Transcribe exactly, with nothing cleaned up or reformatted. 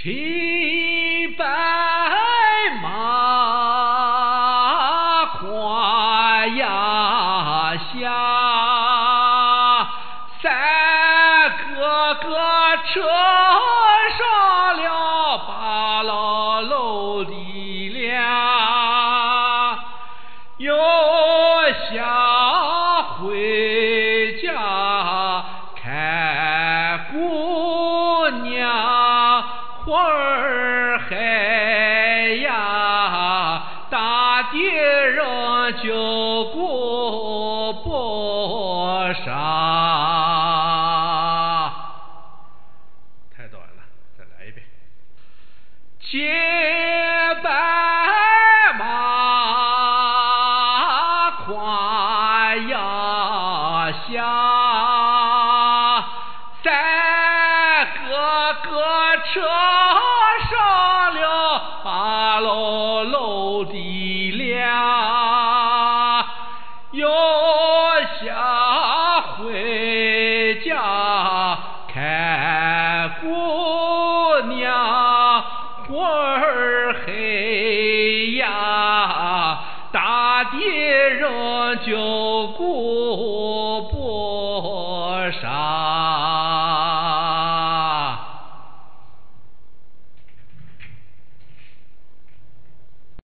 骑白马跨崖下，三哥哥车上了八老楼的梁，又下回家看姑娘花儿海呀，大敌人就顾不上。太短了，再来一遍。骑白马跨崖下，三哥哥车上了八楼楼的梁，又下回家看姑娘花儿黑呀，大敌人就顾不上。